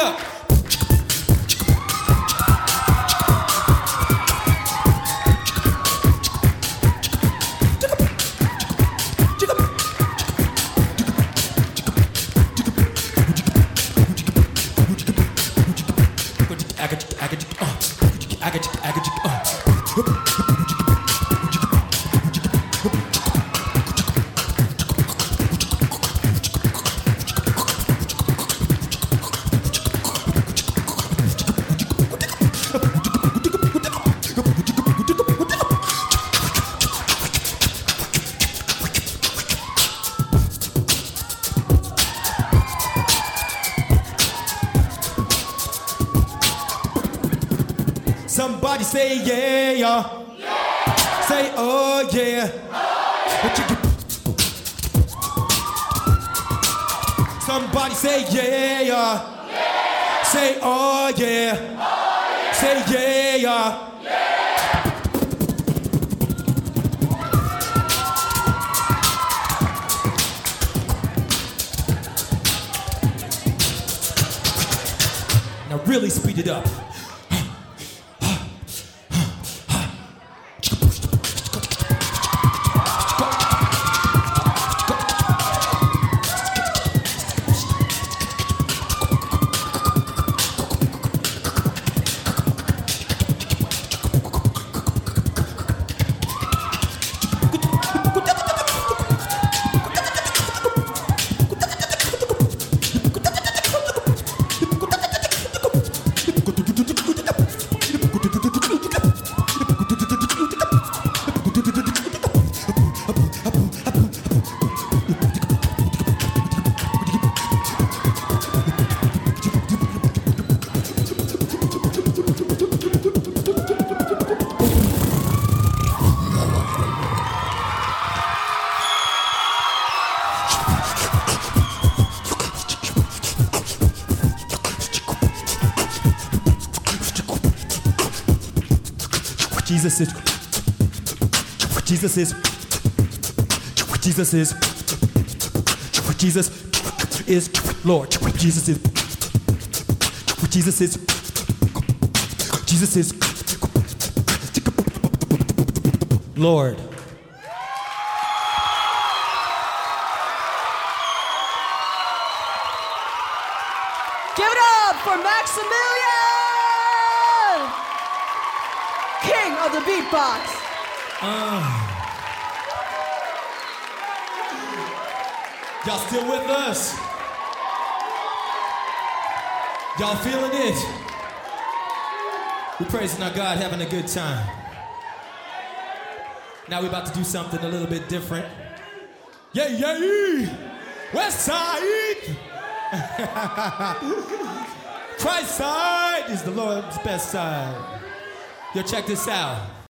up. Somebody say yeah, yeah. Yeah. Say oh yeah. Oh, yeah. Somebody say yeah, yeah. Yeah. Say oh yeah. Oh, yeah. Say yeah, yeah. Yeah. Now really speed it up. Jesus is Lord. Jesus is Lord. Give it up for Maximilian, king of the beatbox. Y'all still with us? Y'all feeling it? We're praising our God, having a good time. Now we're about to do something a little bit different. Yeah, yeah! West Side! Christ side is the Lord's best side. Yo, check this out.